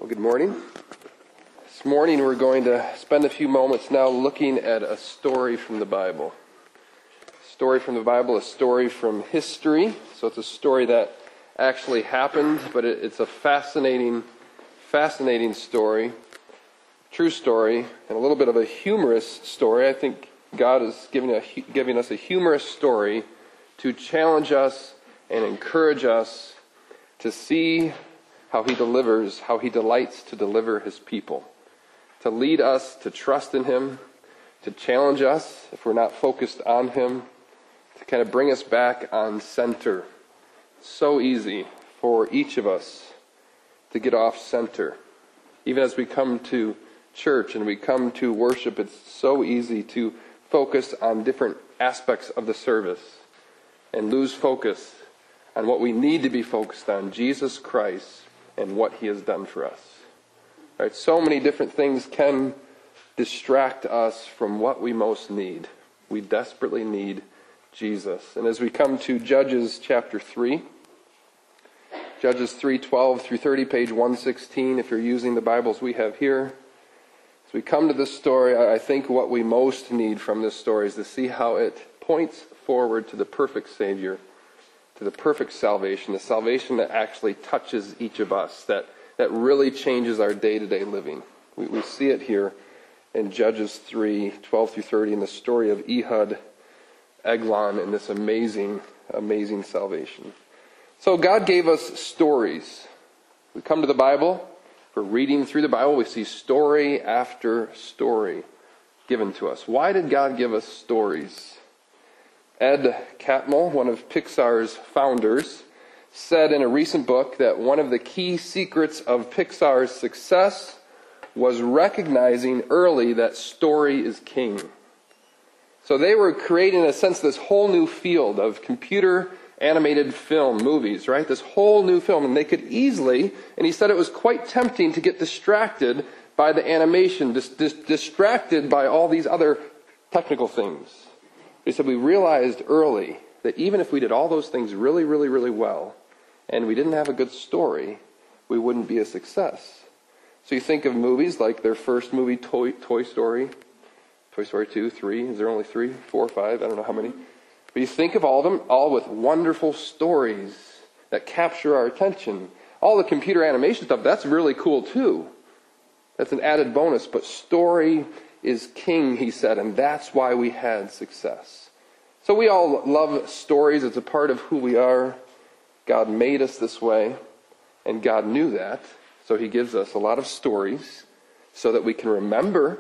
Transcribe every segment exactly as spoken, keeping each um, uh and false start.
Well, good morning. This morning we're going to spend a few moments now looking at a story from the Bible. A story from the Bible, a story from history. So it's a story that actually happened, but it, it's a fascinating, fascinating story, true story, and a little bit of a humorous story. I think God is giving, a, giving us a humorous story to challenge us and encourage us to see how He delivers, how He delights to deliver His people, to lead us to trust in Him, to challenge us if we're not focused on Him, to kind of bring us back on center. It's so easy for each of us to get off center. Even as we come to church and we come to worship, it's so easy to focus on different aspects of the service and lose focus on what we need to be focused on, Jesus Christ and what He has done for us. Right? So many different things can distract us from what we most need. We desperately need Jesus. And as we come to Judges chapter three, Judges three twelve through thirty, page one sixteen, if you're using the Bibles we have here, as we come to this story, I think what we most need from this story is to see how it points forward to the perfect Savior, to the perfect salvation, the salvation that actually touches each of us, that, that really changes our day-to-day living. We, we see it here in Judges three twelve through thirty in the story of Ehud, Eglon, and this amazing, amazing salvation. So God gave us stories. We come to the Bible, we're reading through the Bible, we see story after story given to us. Why did God give us stories? Ed Catmull, one of Pixar's founders, said in a recent book that one of the key secrets of Pixar's success was recognizing early that story is king. So they were creating, in a sense, this whole new field of computer animated film, movies, right? This whole new film. And they could easily, and he said it was quite tempting to get distracted by the animation, dis- dis- distracted by all these other technical things. He said we realized early that even if we did all those things really, really, really well, and we didn't have a good story, we wouldn't be a success. So you think of movies like their first movie, Toy, Toy Story, Toy Story two, three, is there only three, four, five, I don't know how many. But you think of all of them, all with wonderful stories that capture our attention. All the computer animation stuff, that's really cool too. That's an added bonus, but story is king, he said, and that's why we had success. So we all love stories. It's a part of who we are. God made us this way, and God knew that. So He gives us a lot of stories so that we can remember,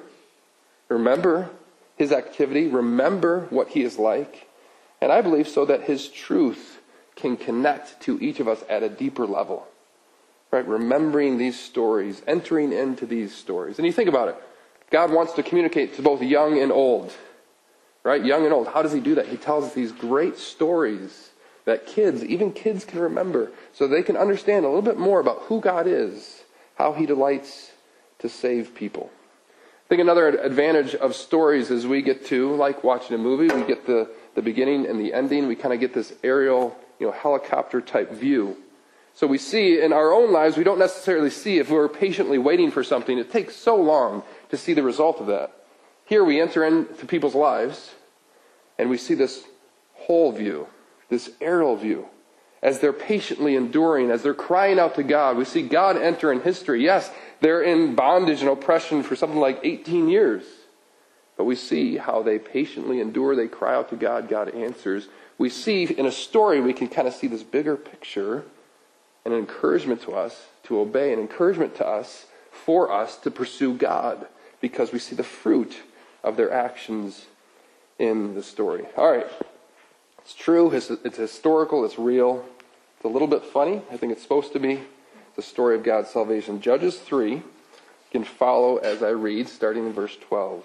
remember His activity, remember what He is like, and I believe so that His truth can connect to each of us at a deeper level. Right? Remembering these stories, entering into these stories. And you think about it. God wants to communicate to both young and old, right? Young and old. How does He do that? He tells us these great stories that kids, even kids can remember, so they can understand a little bit more about who God is, how He delights to save people. I think another advantage of stories is we get to, like watching a movie, we get the, the beginning and the ending. We kind of get this aerial, you know, helicopter type view. So we see in our own lives, we don't necessarily see if we're patiently waiting for something. It takes so long to see the result of that. Here we enter into people's lives and we see this whole view, this aerial view, as they're patiently enduring, as they're crying out to God. We see God enter in history. Yes, they're in bondage and oppression for something like eighteen years. But we see how they patiently endure. They cry out to God. God answers. We see in a story, we can kind of see this bigger picture, an encouragement to us to obey, an encouragement to us, for us to pursue God, because we see the fruit of their actions in the story. All right. It's true. It's, it's historical. It's real. It's a little bit funny. I think it's supposed to be. It's the story of God's salvation. Judges three. You can follow as I read, starting in verse twelve.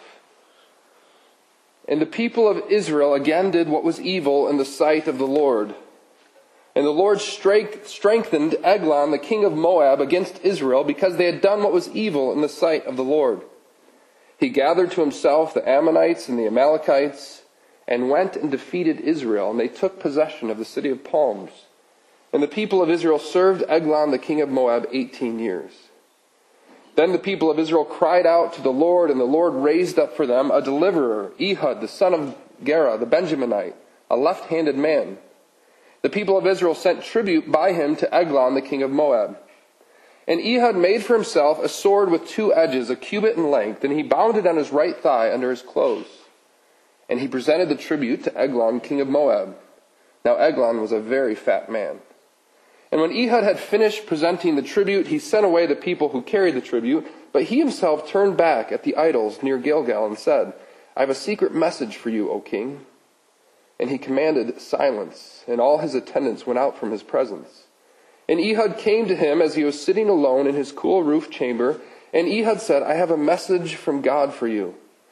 And the people of Israel again did what was evil in the sight of the Lord. And the Lord strengthened Eglon, the king of Moab, against Israel, because they had done what was evil in the sight of the Lord. He gathered to himself the Ammonites and the Amalekites, and went and defeated Israel, and they took possession of the city of palms. And the people of Israel served Eglon, the king of Moab, eighteen years. Then the people of Israel cried out to the Lord, and the Lord raised up for them a deliverer, Ehud, the son of Gera, the Benjaminite, a left-handed man. The people of Israel sent tribute by him to Eglon, the king of Moab. And Ehud made for himself a sword with two edges, a cubit in length, and he bound it on his right thigh under his clothes. And he presented the tribute to Eglon, king of Moab. Now Eglon was a very fat man. And when Ehud had finished presenting the tribute, he sent away the people who carried the tribute, but he himself turned back at the idols near Gilgal and said, I have a secret message for you, O king. And he commanded silence, and all his attendants went out from his presence. And Ehud came to him as he was sitting alone in his cool roof chamber, and Ehud said, I have a message from God for you.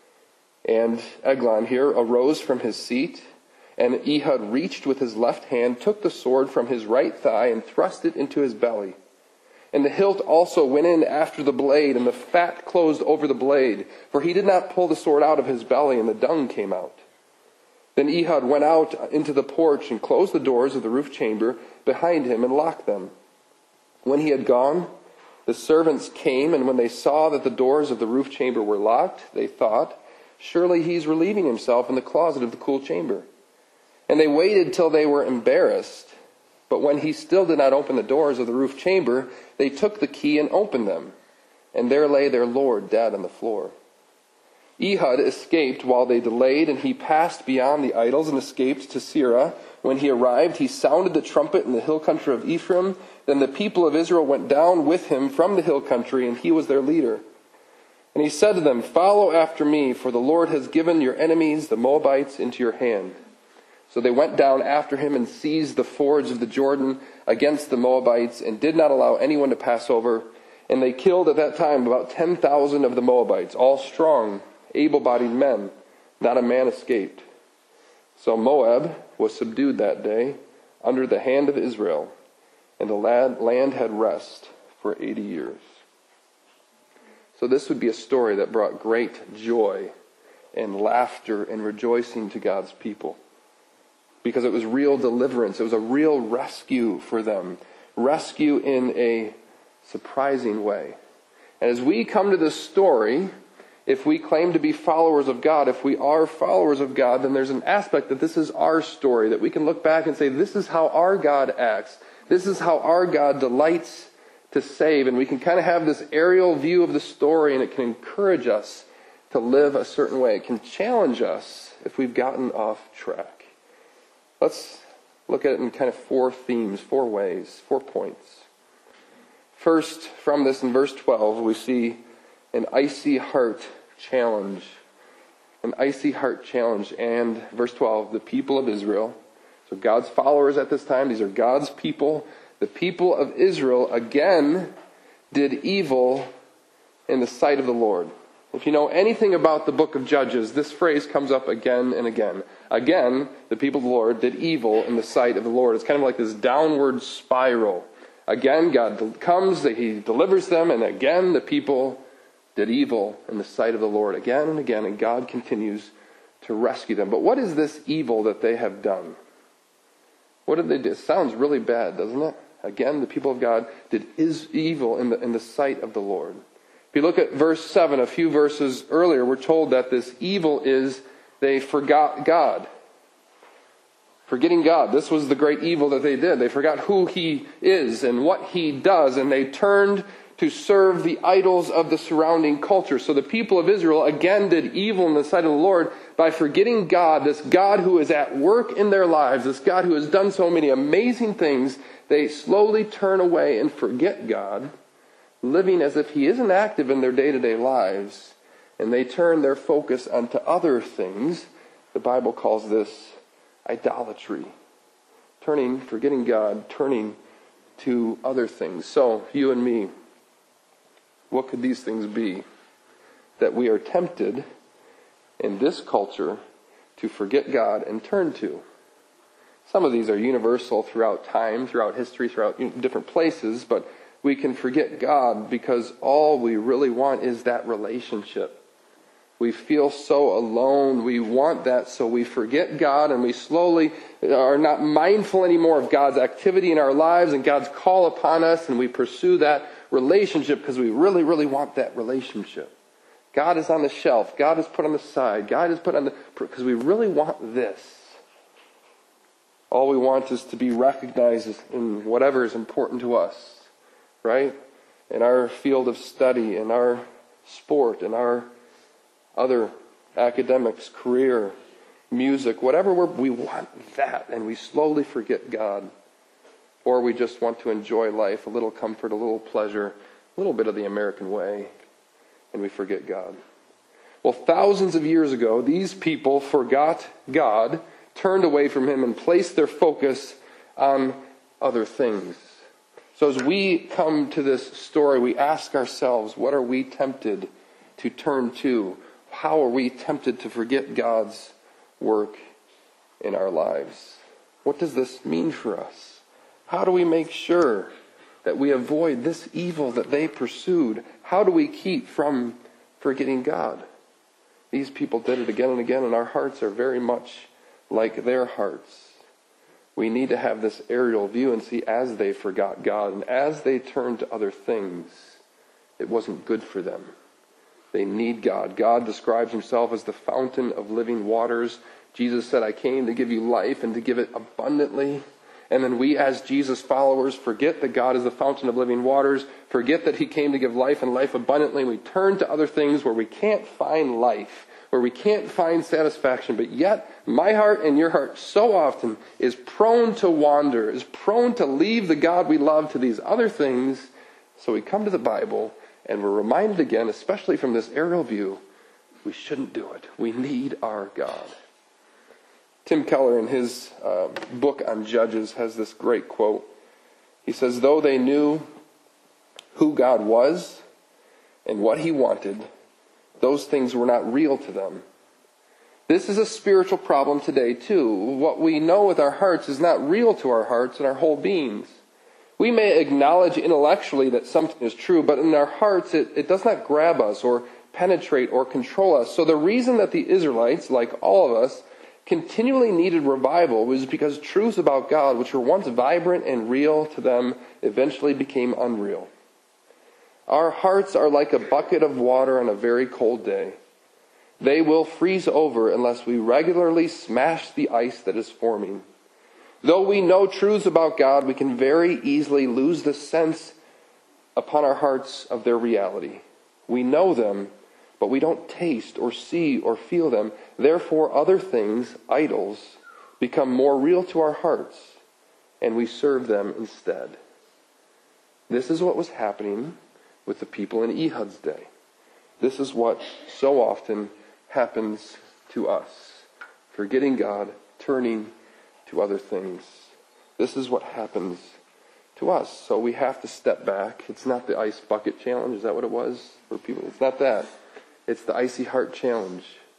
And Eglon here arose from his seat, and Ehud reached with his left hand, took the sword from his right thigh, and thrust it into his belly. And the hilt also went in after the blade, and the fat closed over the blade, for he did not pull the sword out of his belly, and the dung came out. Then Ehud went out into the porch and closed the doors of the roof chamber behind him and locked them. When he had gone, the servants came, and when they saw that the doors of the roof chamber were locked, they thought, surely he's relieving himself in the closet of the cool chamber. And they waited till they were embarrassed. But when he still did not open the doors of the roof chamber, they took the key and opened them. And there lay their lord dead on the floor. Ehud escaped while they delayed, and he passed beyond the idols and escaped to Seirah. When he arrived, he sounded the trumpet in the hill country of Ephraim. Then the people of Israel went down with him from the hill country, and he was their leader. And he said to them, follow after me, for the Lord has given your enemies, the Moabites, into your hand. So they went down after him and seized the fords of the Jordan against the Moabites, and did not allow anyone to pass over. And they killed at that time about ten thousand of the Moabites, all strong, able-bodied men. Not a man escaped. So Moab was subdued that day under the hand of Israel, and the land had rest for eighty years. So this would be a story that brought great joy and laughter and rejoicing to God's people, because it was real deliverance. It was a real rescue for them. Rescue in a surprising way. And as we come to this story, if we claim to be followers of God, if we are followers of God, then there's an aspect that this is our story, that we can look back and say, this is how our God acts. This is how our God delights to save. And we can kind of have this aerial view of the story, and it can encourage us to live a certain way. It can challenge us if we've gotten off track. Let's look at it in kind of four themes, four ways, four points. First, from this in verse twelve, we see an icy heart challenge. An icy heart challenge. And verse twelve, the people of Israel. So God's followers at this time, these are God's people. The people of Israel again did evil in the sight of the Lord. If you know anything about the book of Judges, this phrase comes up again and again. Again, the people of the Lord did evil in the sight of the Lord. It's kind of like this downward spiral. Again, God comes, he delivers them, and again the people did evil in the sight of the Lord. Again and again, and God continues to rescue them. But what is this evil that they have done? What did they do? It sounds really bad, doesn't it? Again, the people of God did is evil in the, in the sight of the Lord. If you look at verse seven, a few verses earlier, we're told that this evil is they forgot God. Forgetting God. This was the great evil that they did. They forgot who He is and what He does, and they turned to serve the idols of the surrounding culture. So the people of Israel again did evil in the sight of the Lord by forgetting God, this God who is at work in their lives, this God who has done so many amazing things. They slowly turn away and forget God, living as if He isn't active in their day-to-day lives, and they turn their focus onto other things. The Bible calls this idolatry. Turning, forgetting God, turning to other things. So, you and me, what could these things be that we are tempted in this culture to forget God and turn to? Some of these are universal throughout time, throughout history, throughout different places, but we can forget God because all we really want is that relationship. We feel so alone. We want that, so we forget God, and we slowly are not mindful anymore of God's activity in our lives and God's call upon us, and we pursue that relationship because we really, really want that relationship. God is on the shelf. God is put on the side. God is put on the... because we really want this. All we want is to be recognized in whatever is important to us, right? In our field of study, in our sport, in our other academics, career, music, whatever we're, we want that, and we slowly forget God. Or we just want to enjoy life, a little comfort, a little pleasure, a little bit of the American way, and we forget God. Well, thousands of years ago, these people forgot God, turned away from Him, and placed their focus on other things. So as we come to this story, we ask ourselves, what are we tempted to turn to? How are we tempted to forget God's work in our lives? What does this mean for us? How do we make sure that we avoid this evil that they pursued? How do we keep from forgetting God? These people did it again and again, and our hearts are very much like their hearts. We need to have this aerial view and see as they forgot God and as they turned to other things, it wasn't good for them. They need God. God describes Himself as the fountain of living waters. Jesus said, I came to give you life and to give it abundantly. And then we as Jesus followers forget that God is the fountain of living waters, forget that He came to give life and life abundantly, and we turn to other things where we can't find life, where we can't find satisfaction. But yet, my heart and your heart so often is prone to wander, is prone to leave the God we love to these other things. So we come to the Bible and we're reminded again, especially from this aerial view, we shouldn't do it. We need our God. Tim Keller, in his uh, book on Judges, has this great quote. He says, though they knew who God was and what He wanted, those things were not real to them. This is a spiritual problem today, too. What we know with our hearts is not real to our hearts and our whole beings. We may acknowledge intellectually that something is true, but in our hearts it, it does not grab us or penetrate or control us. So the reason that the Israelites, like all of us, continually needed revival was because truths about God, which were once vibrant and real to them, eventually became unreal. Our hearts are like a bucket of water on a very cold day. They will freeze over unless we regularly smash the ice that is forming. Though we know truths about God, we can very easily lose the sense upon our hearts of their reality. We know them, but we don't taste or see or feel them. Therefore, other things, idols, become more real to our hearts, and we serve them instead. This is what was happening with the people in Ehud's day. This is what so often happens to us. Forgetting God, turning to other things. This is what happens to us. So we have to step back. It's not the ice bucket challenge. Is that what it was for people? It's not that. It's the icy heart challenge.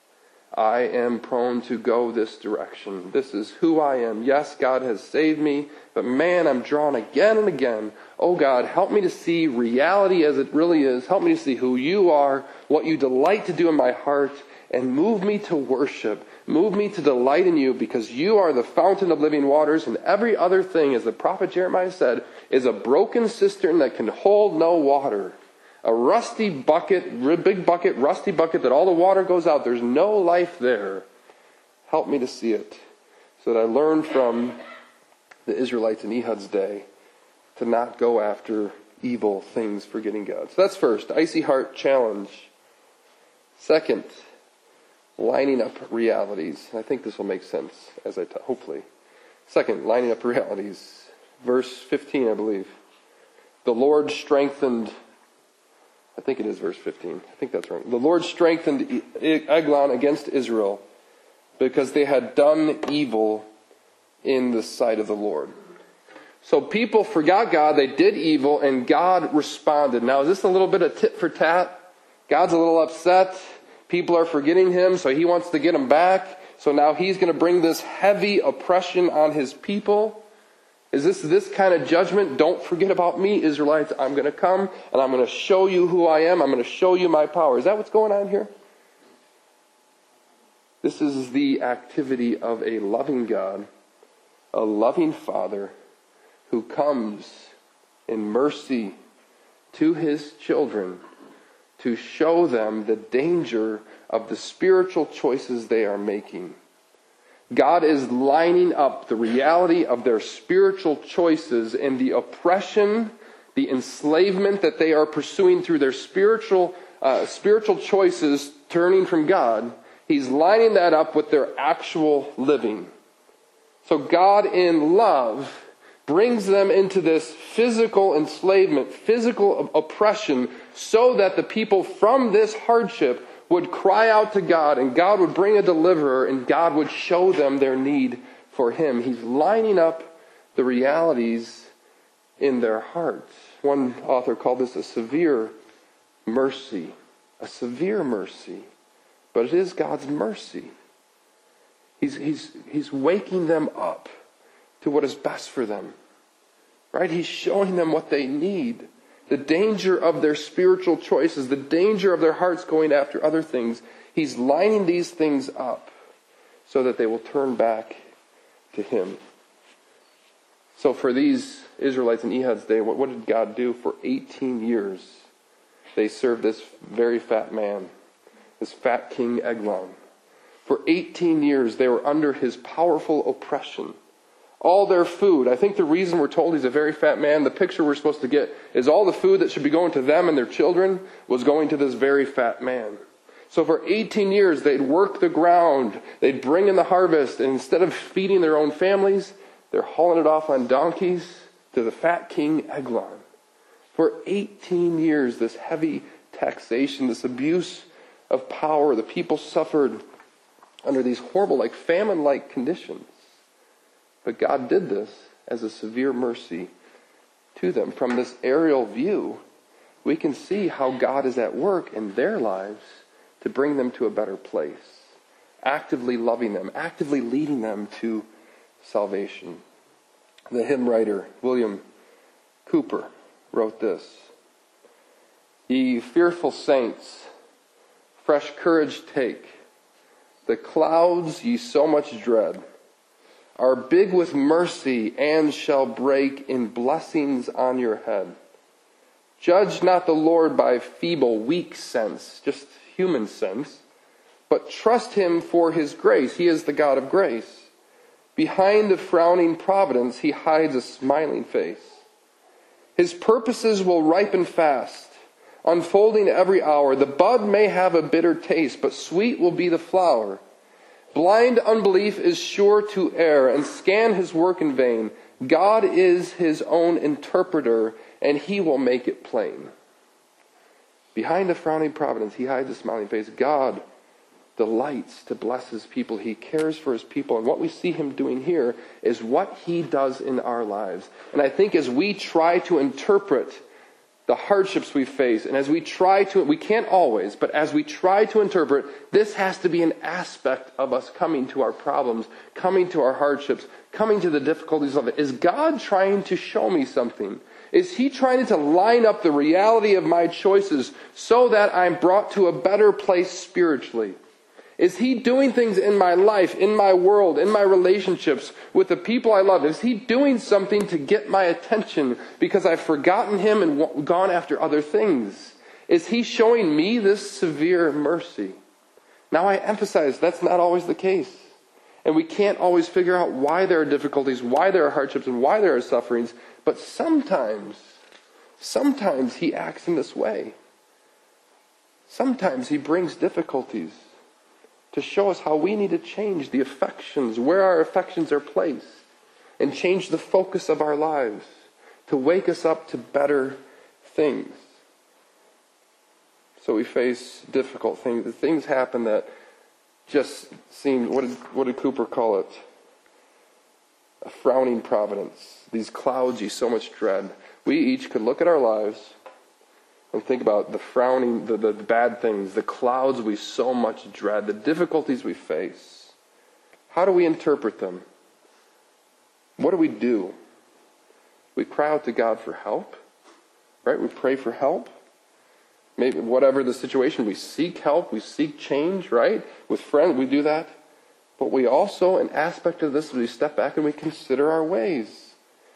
I am prone to go this direction. This is who I am. Yes, God has saved me, but man, I'm drawn again and again. Oh God, help me to see reality as it really is. Help me to see who you are, what you delight to do in my heart, and move me to worship. Move me to delight in you, because you are the fountain of living waters, and every other thing, as the prophet Jeremiah said, is a broken cistern that can hold no water. A rusty bucket, big bucket, rusty bucket that all the water goes out. There's no life there. Help me to see it, so that I learn from the Israelites in Ehud's day to not go after evil things, forgetting God. So that's first, icy heart challenge. Second, lining up realities. I think this will make sense as I talk, hopefully. Second, lining up realities. Verse fifteen, I believe. The Lord strengthened, I think it is verse fifteen. I think that's right. The Lord strengthened Eglon against Israel because they had done evil in the sight of the Lord. So people forgot God, they did evil, and God responded. Now, is this a little bit of tit for tat? God's a little upset. People are forgetting Him, so He wants to get them back. So now He's going to bring this heavy oppression on His people. Is this this kind of judgment? Don't forget about me, Israelites. I'm going to come, and I'm going to show you who I am. I'm going to show you my power. Is that what's going on here? This is the activity of a loving God, a loving Father, who comes in mercy to his children to show them the danger of the spiritual choices they are making. God is lining up the reality of their spiritual choices and the oppression, the enslavement that they are pursuing through their spiritual uh, spiritual choices turning from God. He's lining that up with their actual living. So God in love brings them into this physical enslavement, physical oppression, so that the people from this hardship would cry out to God, and God would bring a deliverer, and God would show them their need for him. He's lining up the realities in their hearts. One author called this a severe mercy. A severe mercy. But it is God's mercy. He's, he's, he's waking them up to what is best for them. Right? He's showing them what they need. The danger of their spiritual choices, the danger of their hearts going after other things. He's lining these things up so that they will turn back to him. So for these Israelites in Ehud's day, what, what did God do? For eighteen years, they served this very fat man, this fat king Eglon. For eighteen years, they were under his powerful oppression. All their food, I think the reason we're told he's a very fat man, the picture we're supposed to get is all the food that should be going to them and their children was going to this very fat man. So for eighteen years, they'd work the ground, they'd bring in the harvest, and instead of feeding their own families, they're hauling it off on donkeys to the fat king Eglon. For eighteen years, this heavy taxation, this abuse of power, the people suffered under these horrible, like famine-like conditions. But God did this as a severe mercy to them. From this aerial view, we can see how God is at work in their lives to bring them to a better place, actively loving them, actively leading them to salvation. The hymn writer William Cooper wrote this: "Ye fearful saints, fresh courage take. The clouds ye so much dread are big with mercy and shall break in blessings on your head. Judge not the Lord by feeble, weak sense, just human sense, but trust him for his grace. He is the God of grace. Behind the frowning providence, he hides a smiling face. His purposes will ripen fast, unfolding every hour. The bud may have a bitter taste, but sweet will be the flower. Blind unbelief is sure to err and scan his work in vain. God is his own interpreter, and he will make it plain. Behind the frowning providence, he hides a smiling face. God delights to bless his people. He cares for his people. And what we see him doing here is what he does in our lives. And I think as we try to interpret the hardships we face, and as we try to, we can't always, but as we try to interpret, this has to be an aspect of us coming to our problems, coming to our hardships, coming to the difficulties of it. Is God trying to show me something? Is he trying to line up the reality of my choices so that I'm brought to a better place spiritually? Is he doing things in my life, in my world, in my relationships with the people I love? Is he doing something to get my attention because I've forgotten him and gone after other things? Is he showing me this severe mercy? Now I emphasize that's not always the case. And we can't always figure out why there are difficulties, why there are hardships, and why there are sufferings. But sometimes, sometimes he acts in this way. Sometimes he brings difficulties to show us how we need to change the affections, where our affections are placed, and change the focus of our lives to wake us up to better things. So we face difficult things. The things happen that just seem, what did, what did Cooper call it? A frowning providence. These clouds you so much dread. We each could look at our lives and think about the frowning, the, the bad things, the clouds we so much dread, the difficulties we face. How do we interpret them? What do we do? We cry out to God for help, right? We pray for help. Maybe whatever the situation, we seek help, we seek change, right? With friends, we do that. But we also, an aspect of this, we step back and we consider our ways.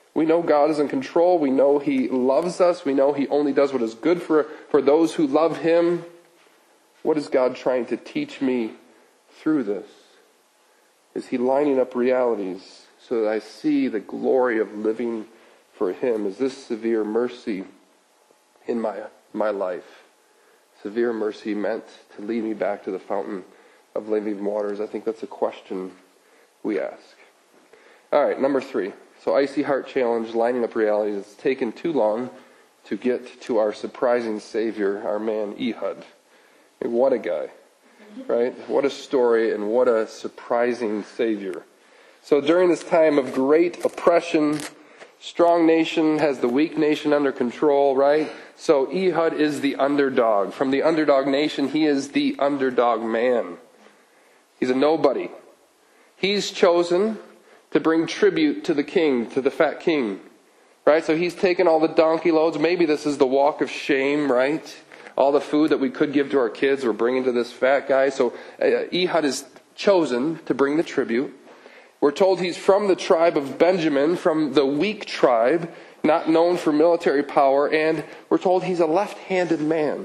We know God is in control. We know He loves us. We know He only does what is good for, for those who love Him. What is God trying to teach me through this? Is He lining up realities so that I see the glory of living for Him? Is this severe mercy in my, my life? Severe mercy meant to lead me back to the fountain of living waters? I think that's a question we ask. All right, number three. So Icy Heart Challenge, lining up realities. It's taken too long to get to our surprising Savior, our man Ehud. And what a guy, right? What a story and what a surprising Savior. So during this time of great oppression, strong nation has the weak nation under control, right? So Ehud is the underdog. From the underdog nation, he is the underdog man. He's a nobody. He's chosen to bring tribute to the king, to the fat king, right? So he's taken all the donkey loads. Maybe this is the walk of shame, right? All the food that we could give to our kids, we're bringing to this fat guy. So uh, Ehud is chosen to bring the tribute. We're told he's from the tribe of Benjamin, from the weak tribe, not known for military power, and we're told he's a left-handed man.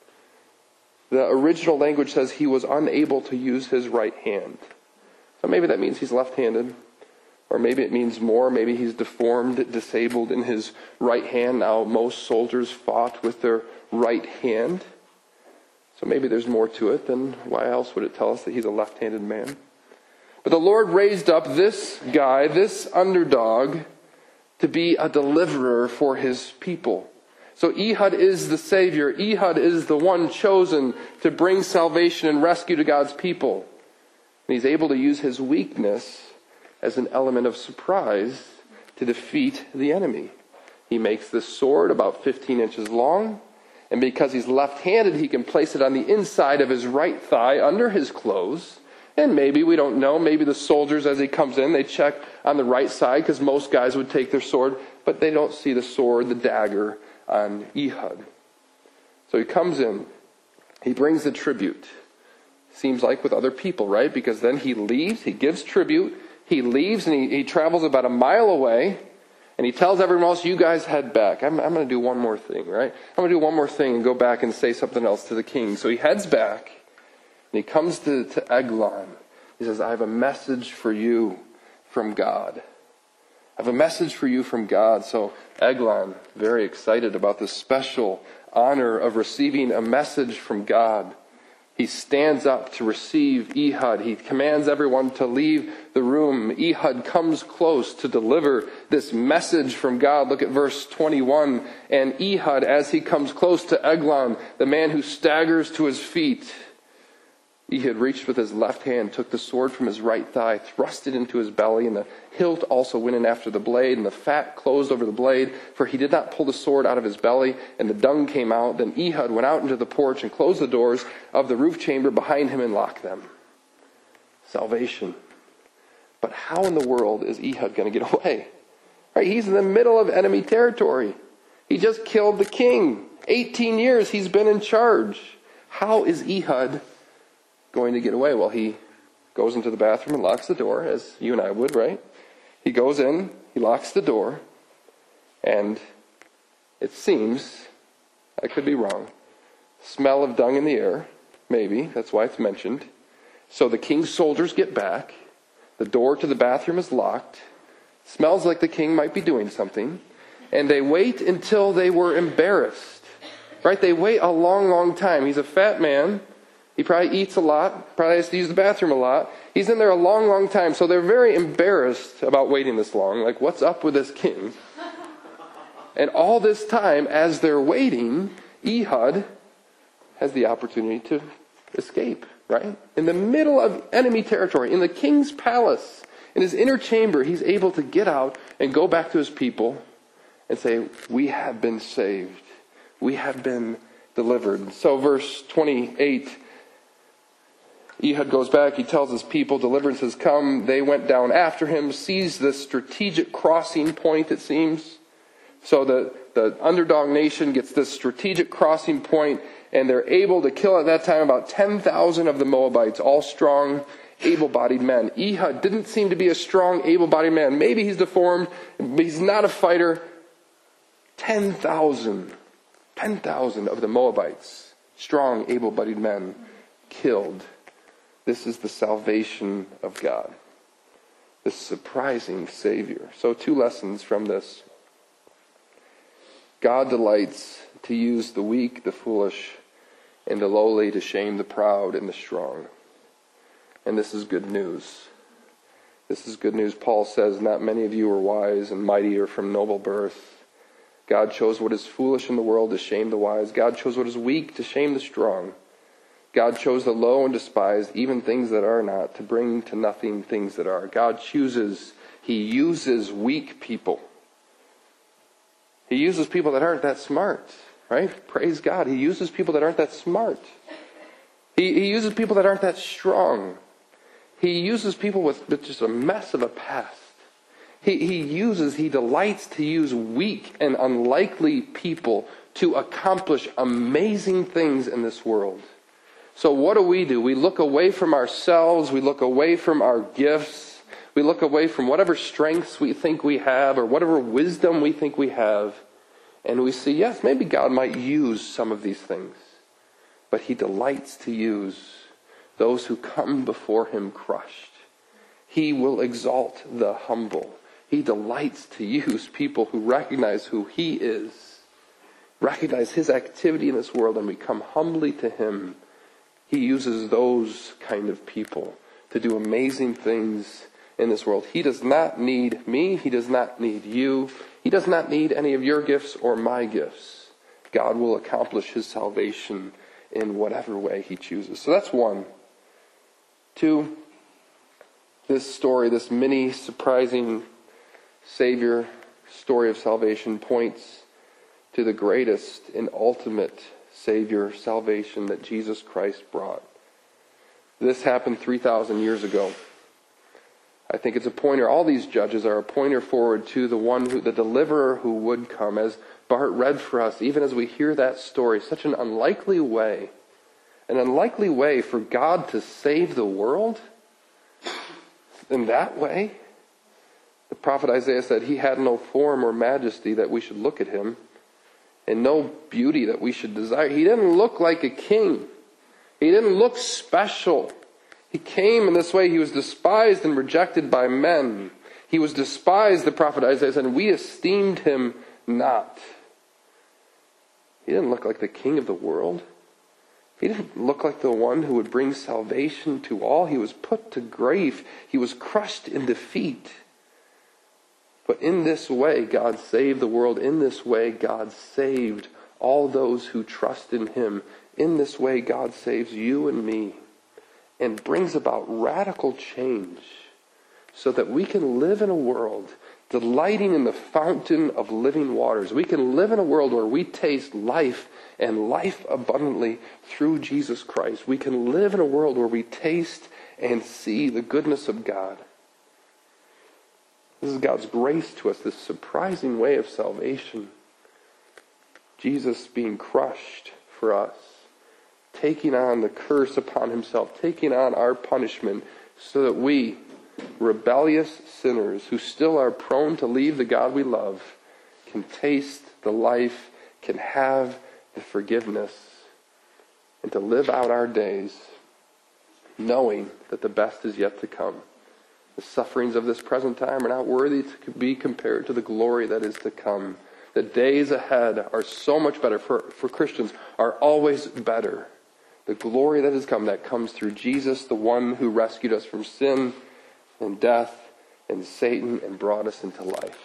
The original language says he was unable to use his right hand. So maybe that means he's left-handed. Or maybe it means more. Maybe he's deformed, disabled in his right hand. Now, most soldiers fought with their right hand. So maybe there's more to it. Then why else would it tell us that he's a left-handed man? But the Lord raised up this guy, this underdog, to be a deliverer for His people. So Ehud is the Savior. Ehud is the one chosen to bring salvation and rescue to God's people. And he's able to use his weakness as an element of surprise to defeat the enemy. He makes this sword about fifteen inches long, and because he's left-handed, he can place it on the inside of his right thigh under his clothes. And maybe, we don't know, maybe the soldiers, as he comes in, they check on the right side, because most guys would take their sword, but they don't see the sword, the dagger, on Ehud. So he comes in, he brings the tribute. Seems like with other people, right? Because then he leaves, he gives tribute, he leaves, and he, he travels about a mile away, and he tells everyone else, you guys head back. I'm, I'm going to do one more thing, right? I'm going to do one more thing and go back and say something else to the king. So he heads back, and he comes to, to Eglon. He says, I have a message for you from God. I have a message for you from God. So Eglon, very excited about this special honor of receiving a message from God. He stands up to receive Ehud. He commands everyone to leave the room. Ehud comes close to deliver this message from God. Look at verse twenty-one. And Ehud, as he comes close to Eglon, the man who staggers to his feet, Ehud reached with his left hand, took the sword from his right thigh, thrust it into his belly, and the hilt also went in after the blade, and the fat closed over the blade, for he did not pull the sword out of his belly, and the dung came out. Then Ehud went out into the porch and closed the doors of the roof chamber behind him and locked them. Salvation. But how in the world is Ehud going to get away? Right? He's in the middle of enemy territory. He just killed the king. eighteen years he's been in charge. How is Ehud going to get away? Well, he goes into the bathroom and locks the door, as you and I would, right? He goes in, he locks the door, and it seems, I could be wrong, smell of dung in the air, maybe, that's why it's mentioned. So the king's soldiers get back, the door to the bathroom is locked, smells like the king might be doing something, and they wait until they were embarrassed, right? They wait a long, long time. He's a fat man. He probably eats a lot, probably has to use the bathroom a lot. He's in there a long, long time, so they're very embarrassed about waiting this long. Like, what's up with this king? And all this time, as they're waiting, Ehud has the opportunity to escape, right? In the middle of enemy territory, in the king's palace, in his inner chamber, he's able to get out and go back to his people and say, we have been saved. We have been delivered. So verse twenty-eight, Ehud goes back, he tells his people, deliverance has come. They went down after him, seized this strategic crossing point, it seems. So the, the underdog nation gets this strategic crossing point, and they're able to kill at that time about ten thousand of the Moabites, all strong able-bodied men. Ehud didn't seem to be a strong, able-bodied man. Maybe he's deformed, but he's not a fighter. ten thousand, ten thousand of the Moabites, strong, able-bodied men, killed. This is the salvation of God. This surprising Savior. So two lessons from this. God delights to use the weak, the foolish, and the lowly to shame the proud and the strong. And this is good news. This is good news. Paul says, not many of you are wise and mighty or from noble birth. God chose what is foolish in the world to shame the wise. God chose what is weak to shame the strong. God chose the low and despised, even things that are not, to bring to nothing things that are. God chooses, He uses weak people. He uses people that aren't that smart, right? Praise God. He uses people that aren't that smart. He, he uses people that aren't that strong. He uses people with, with just a mess of a past. He, he uses, he delights to use weak and unlikely people to accomplish amazing things in this world. So what do we do? We look away from ourselves. We look away from our gifts. We look away from whatever strengths we think we have or whatever wisdom we think we have. And we see, yes, maybe God might use some of these things. But He delights to use those who come before Him crushed. He will exalt the humble. He delights to use people who recognize who He is, recognize His activity in this world, and we come humbly to Him. He uses those kind of people to do amazing things in this world. He does not need me. He does not need you. He does not need any of your gifts or my gifts. God will accomplish His salvation in whatever way He chooses. So that's one. Two, this story, this mini surprising Savior story of salvation points to the greatest and ultimate Savior salvation that Jesus Christ brought. This happened three thousand years ago. I think it's a pointer. All these judges are a pointer forward to the one who, the deliverer who would come. As Bart read for us, even as we hear that story, such an unlikely way, an unlikely way for God to save the world in that way. The prophet Isaiah said He had no form or majesty that we should look at Him, and no beauty that we should desire. He didn't look like a king. He didn't look special. He came in this way. He was despised and rejected by men. He was despised, the prophet Isaiah said, and we esteemed Him not. He didn't look like the king of the world. He didn't look like the one who would bring salvation to all. He was put to grief. He was crushed in defeat. But in this way, God saved the world. In this way, God saved all those who trust in Him. In this way, God saves you and me and brings about radical change so that we can live in a world delighting in the fountain of living waters. We can live in a world where we taste life and life abundantly through Jesus Christ. We can live in a world where we taste and see the goodness of God. This is God's grace to us, this surprising way of salvation. Jesus being crushed for us, taking on the curse upon Himself, taking on our punishment so that we, rebellious sinners who still are prone to leave the God we love, can taste the life, can have the forgiveness, and to live out our days knowing that the best is yet to come. The sufferings of this present time are not worthy to be compared to the glory that is to come. The days ahead are so much better. For, for Christians, are always better. The glory that has come, that comes through Jesus, the one who rescued us from sin and death and Satan and brought us into life.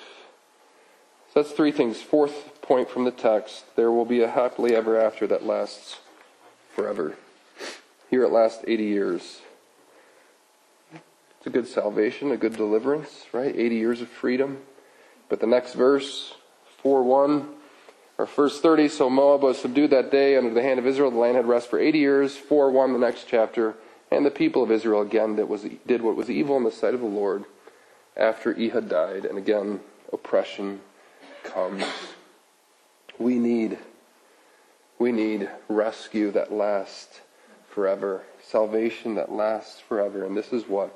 So that's three things. Fourth point from the text, there will be a happily ever after that lasts forever. Here it lasts eighty years. It's a good salvation, a good deliverance, right? eighty years of freedom. But the next verse, four one, or verse thirty, so Moab was subdued that day under the hand of Israel. The land had rest for eighty years. four one, the next chapter. And the people of Israel again that was, did what was evil in the sight of the Lord after Ehud died. And again, oppression comes. We need, we need rescue that lasts forever. Salvation that lasts forever. And this is what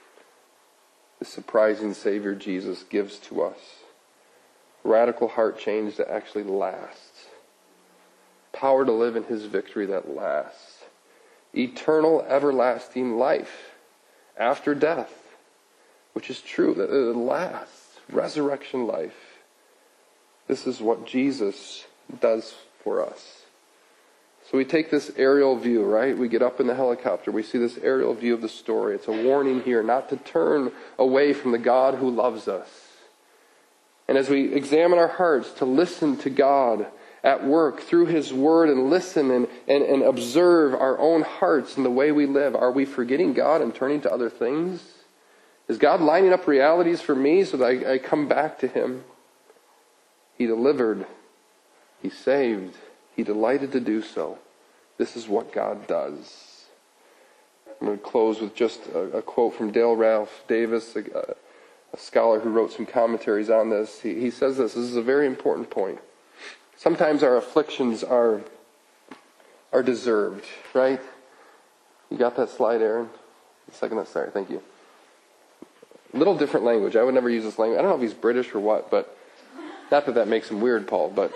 the surprising Savior Jesus gives to us. Radical heart change that actually lasts. Power to live in His victory that lasts. Eternal, everlasting life after death, which is true, that it lasts. Resurrection life. This is what Jesus does for us. So we take this aerial view, right? We get up in the helicopter. We see this aerial view of the story. It's a warning here not to turn away from the God who loves us. And as we examine our hearts, to listen to God at work through His Word and listen and, and, and observe our own hearts and the way we live. Are we forgetting God and turning to other things? Is God lining up realities for me so that I, I come back to Him? He delivered. He saved. He delighted to do so. This is what God does. I'm going to close with just a, a quote from Dale Ralph Davis, a, a scholar who wrote some commentaries on this. He, he says this. This is a very important point. Sometimes our afflictions are, are deserved, right? You got that slide, Aaron? The second, sorry, thank you. Little different language. I would never use this language. I don't know if he's British or what, but not that that makes him weird, Paul, but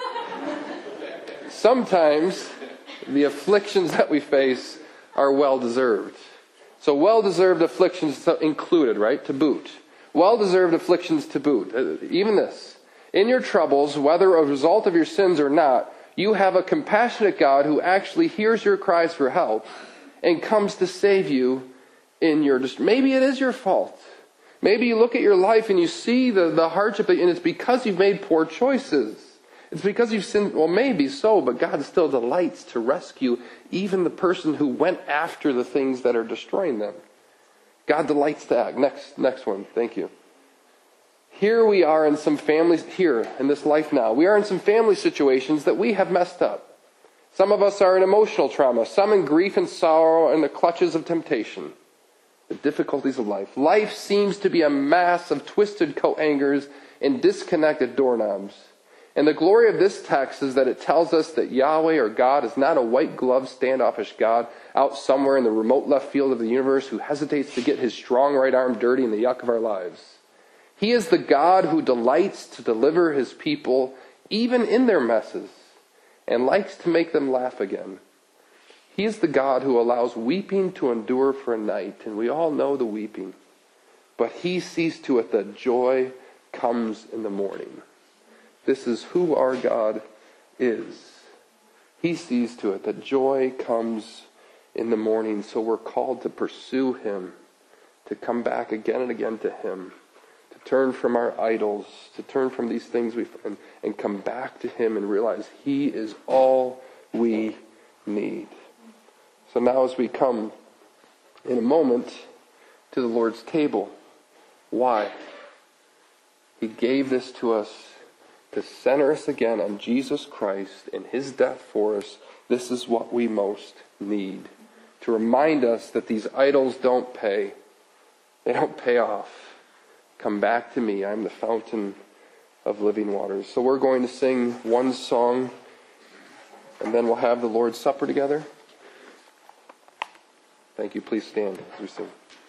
sometimes the afflictions that we face are well-deserved. So well-deserved afflictions included, right, to boot. Well-deserved afflictions to boot. Even this. In your troubles, whether a result of your sins or not, you have a compassionate God who actually hears your cries for help and comes to save you in your distress. Maybe it is your fault. Maybe you look at your life and you see the, the hardship, and it's because you've made poor choices. It's because you've sinned. Well, maybe so, but God still delights to rescue even the person who went after the things that are destroying them. God delights to act. Next, next one. Thank you. Here we are in some families, here in this life now, we are in some family situations that we have messed up. Some of us are in emotional trauma, some in grief and sorrow and the clutches of temptation. The difficulties of life. Life seems to be a mass of twisted coat hangers and disconnected doorknobs. And the glory of this text is that it tells us that Yahweh or God is not a white-gloved standoffish God out somewhere in the remote left field of the universe who hesitates to get his strong right arm dirty in the yuck of our lives. He is the God who delights to deliver His people even in their messes and likes to make them laugh again. He is the God who allows weeping to endure for a night, and we all know the weeping. But He sees to it that joy comes in the morning. This is who our God is. He sees to it that joy comes in the morning, so we're called to pursue Him, to come back again and again to Him, to turn from our idols, to turn from these things we and, and come back to Him and realize He is all we need. So now as we come in a moment to the Lord's table, why? He gave this to us to center us again on Jesus Christ and His death for us. This is what we most need. To remind us that these idols don't pay. They don't pay off. Come back to me. I'm the fountain of living waters. So we're going to sing one song, and then we'll have the Lord's Supper together. Thank you. Please stand as we sing.